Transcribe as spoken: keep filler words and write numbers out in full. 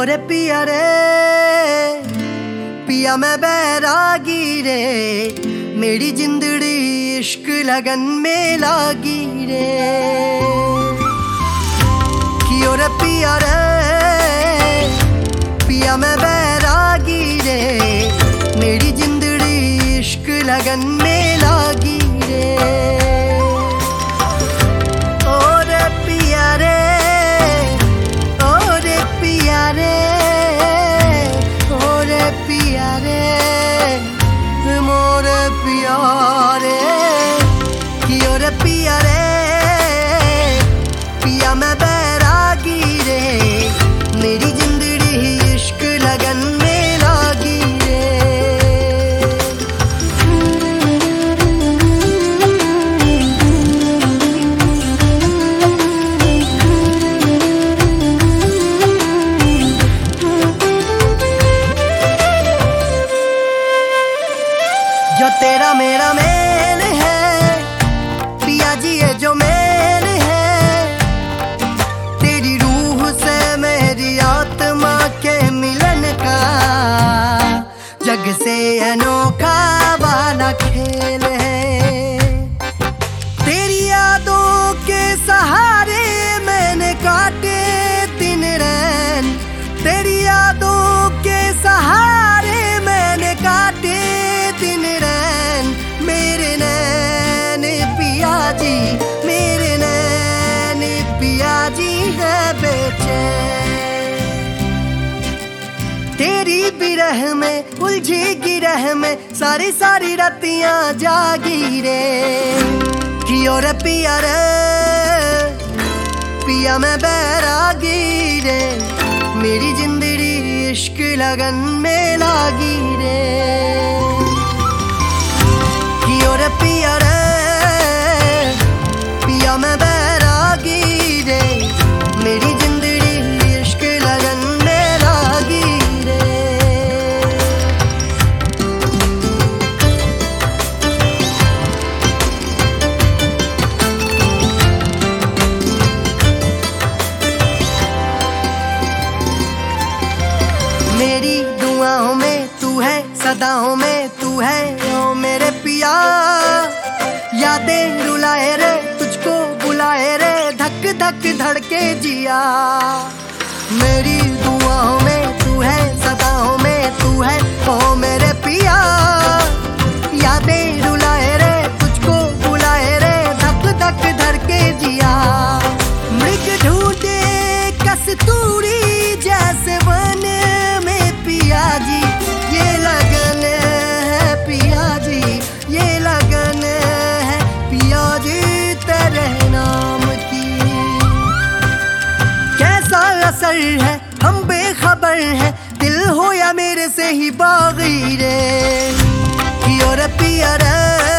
रे पिया रे पिया मैं बैरागी रे, मेरी जिंदड़ी इश्क लगन में लागी रे। कियो रे पिया रे पिया मैं बैरागी रे, मेरी जिंदड़ी इश्क लगन में लागी रे। ओ रे पिया रे ओ रे पिया रे ओ रे पिया रे मोरे पिया रे। कियो रे पिया रे पिया मैं बैरागी रे, मेरी जिंदड़ी इश्क लगन में लागी रे। जो तेरा मेरा मेल है पिया जी, ये जो मेल है, तेरी रूह से मेरी आत्मा के मिलन का जग से अनोखा वाला खेल है। तेरी यादों के सहारे मैंने काटे दिन रैन, तेरी यादों के सहारे मैंने काटे दिन रैन। मेरे नैन पिया जी, मेरे नैन पिया जी है बेचैन। तेरी बिरह में उलझी गिरह में सारी सारी रातियां जागी रे। कियो रे पिया रे पिया मैं बैरागी रे, मेरी जिंदड़ी इश्क लगन में लागी रे। कियो रे पिया रे पिया मैं बैरागी रे, मेरी जिंदड़ी इश्क लगन में लागी रे। मेरी दुआओं में तू है, सदाओं में तू है ओ मेरे पिया। यादें रुलाए रे तुझको बुलाए रे, धक धक धड़के जिया। मेरी दुआओं में तू है, सदाओं में तू है ओ मेरे पिया। यादें रुलाए रे तुझको बुलाए रे, धक धक धड़के जिया। मृग ढूंढे कस्तूरी जैसे वन में पिया जी, ये लगन है पिया जी, ये लगन है पिया जी तेरे नाम की। कैसा असर है हम बेखबर है, दिल हो या मेरे से ही बागी रे। कियो रे पिया रे